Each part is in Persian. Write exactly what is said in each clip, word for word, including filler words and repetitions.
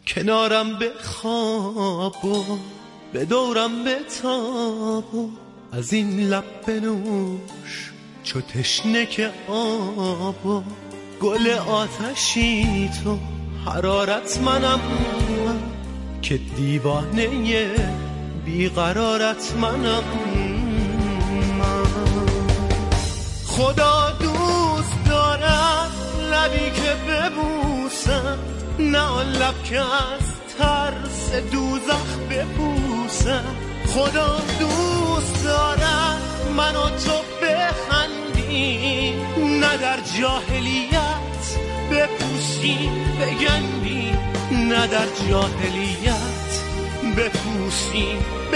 کنارم به خواب و به دورم به تاب و از این لب بنوش چو تشنه که آب و گل آتشی تو حرارت منم من که دیوانه بیقرارت منم من. خدا دوست دارد لبی که ببوسم، نه آن لب که از ترس دوزخ بپوسم. خدا دوست دارد من و تو بخندیم، نه در جاهلیت بپوسیم بگندیم، نه در جاهلیت بپوسیم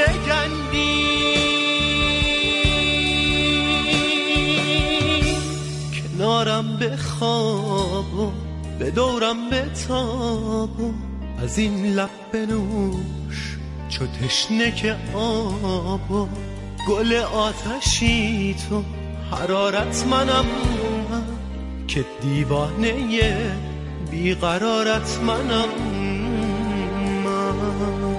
بگندیم. کنارم به خواب و به دورم به تاب و از این لب بنوش چو تشنه که آب و گل آتشی تو حرارت منم من که دیوانه بیقرارت منم من.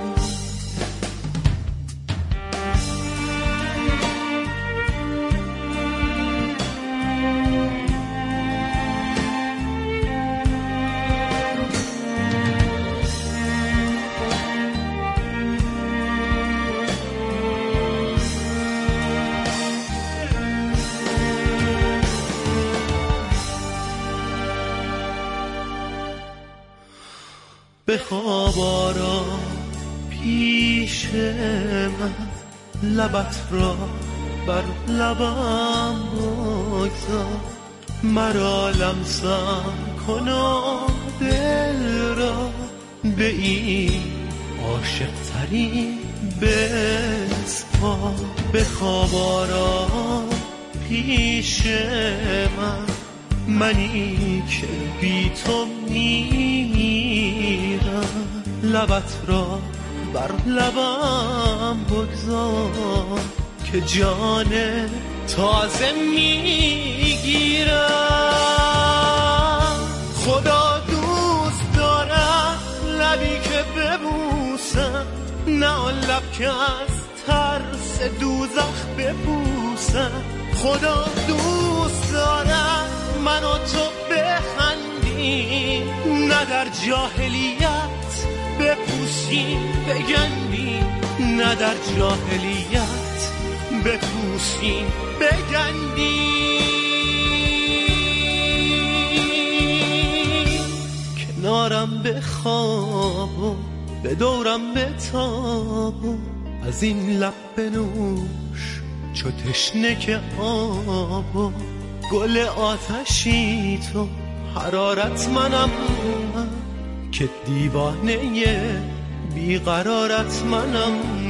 بخواب آرام پیش من، لبت را بر لبم بگذار، مرا لمسم کن و دل را به این عاشق ترین بسپار. بخواب آرام پیش من، منی که بی تو میمیرم، لبت را بر لبم بگذار که جان تازه میگیرم. خدا دوست دارد لبی که ببوسم، نه آن لب که از ترس دوزخ بپوسم. خدا دوست دارد من و تو بخندیم، نه در جاهلیت بپوسیم بگندیم، نه در جاهلیت بپوسیم بگندیم. کنارم به خواب و به دورم به تاب و از این لب بنوش چو تشنه که آب و گل آتشی تو حرارت منم من که دیوانه بیقرارت منم